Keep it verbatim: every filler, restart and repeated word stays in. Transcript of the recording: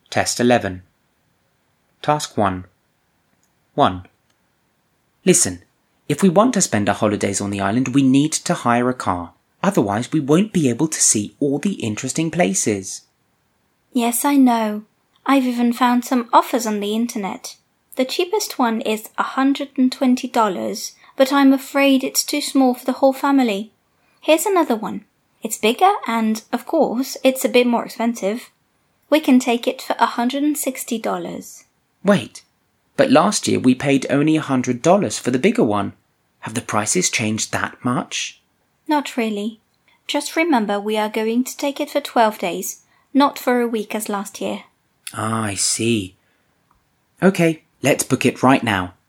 Test eleven. Task one. one. Listen, if we want to spend our holidays on the island, we need to hire a car. Otherwise, we won't be able to see all the interesting places. Yes, I know. I've even found some offers on the internet. The cheapest one is one hundred twenty dollars, but I'm afraid it's too small for the whole family. Here's another one. It's bigger and, of course, it's a bit more expensive. We can take it for one hundred sixty dollars. Wait, but last year we paid only one hundred dollars for the bigger one. Have the prices changed that much? Not really. Just remember we are going to take it for twelve days, not for a week as last year. Ah, I see. Okay, let's book it right now.